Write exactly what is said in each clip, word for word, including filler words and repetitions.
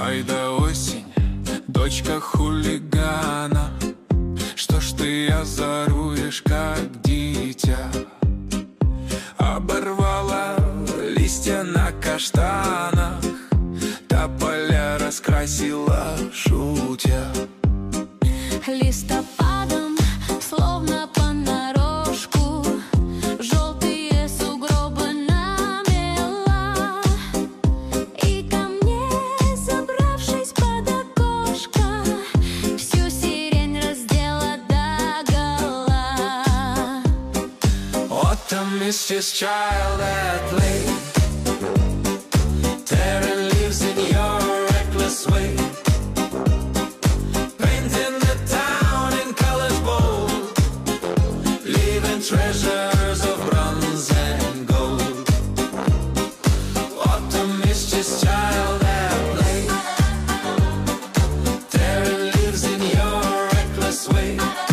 Ай да осень, дочка хулигана, что ж ты озоруешь, как дитя? Оборвала листья на каштанах, тополя раскрасила, шутя. Листопадом, словно понарошку, желтые сугробы намела. И ко мне, забравшись под окошко, всю сирень раздела догола. Autumn is just child at play, tearing leaves in your reckless way, painting the town in colors bold, leaving treasures of bronze and gold. Autumn is just child at play, tearing leaves in your reckless way,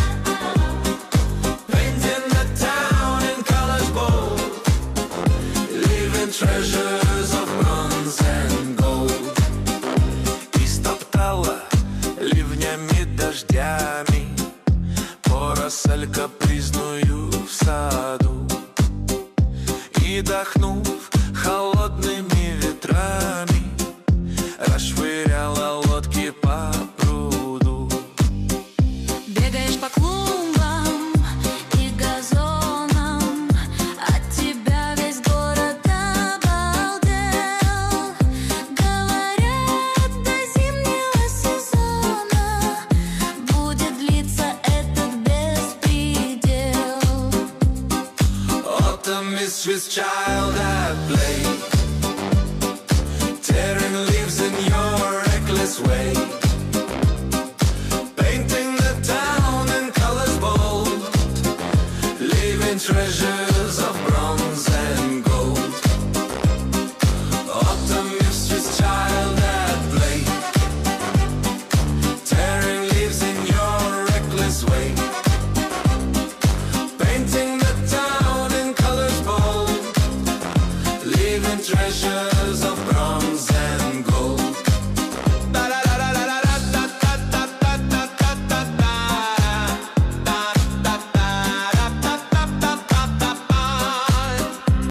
painting the town in colors bold, leaving treasures of bronze and gold. Истоптала ливнями, дождями поросль капризную в саду, и, дохнув холодными ветрами, расшвыряла лодки по пруду. Бегаешь по клумбам и газонам, от тебя весь город обалдел. Говорят, до зимнего сезона будет длиться этот беспредел. Autumn is just child